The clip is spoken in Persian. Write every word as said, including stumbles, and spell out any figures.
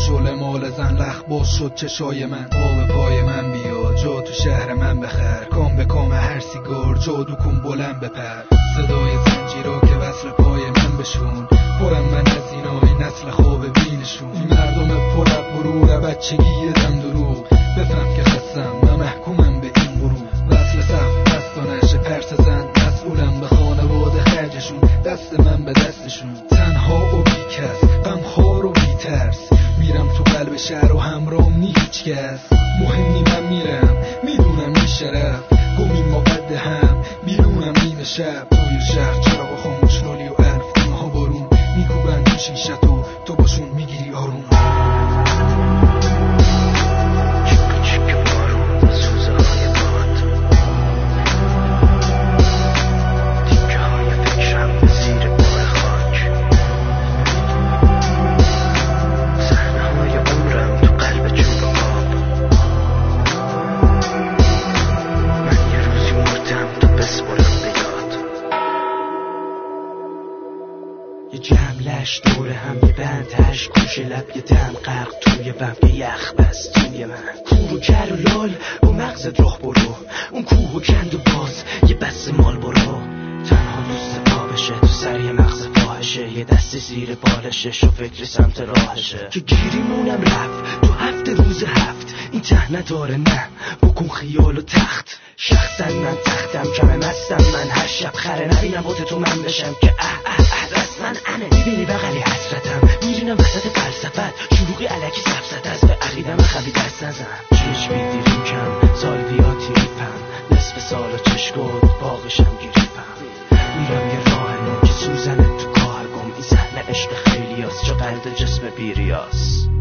شله مال زن لخ باز شد چشای من. آب پای من بیا جا تو شهر من بخر، کام به کام هر سیگار جادو کن بلند بپر. صدای زنجیرا که وصل پای من بشون، پرم من از اینای نسل خواب بینشون. این مردم پر اب برور بچگی دم دروغ، بفهم که خستم من محکومم به این غروب. وصل سخت دستانش پرس زن، مسئولم به خانواده خرجشون، دست من به دستشون. تنها و بی کس، غمخوار و بی ترس، میرم تو قلب شهر و همراهم نی هیچ کس. مهم نی من میرم میدونم این شرف، گمیم ما قد هم بیرونم نیمه شب. توی شهر چراغ خاموش رالی و الف دونه ها بارون، میکوبن تو شیشت و تو باشون میگیری آروم. یه جملش دوره هم یه بندش، گوش لب یه دم غرق توی بم که یخ بست توی من. کور و کر و لال با مغزت راه برو، اون کوه و کند و باز یه بس مال برو. تنها دوست پابشه تو سر یه مغز فاحشه، یه دست زیر بالشش و فکر سمت راهشه. که گیریمونم رفت تو هفت روز هفت، این ته نداره نه بکن خیال و تخت. شخصا من تختم کمه مستم من، هر شب خره نبینم بوت تو من بشم که اه اه اه رسمن انه. میبینی بغلی حسرتم میرینم وسط فلسفت، شلوغی علکی سبزت از به عقیدم خبی دست نزن. چشمی دیریم کم سالویاتی ریپم، نصف سال و چشکود باقشم گریپم. میرم یه راه نو که سوزنه تو کار گم، این صحنه عشق خیلی هست چه قلد جسم بیریاس.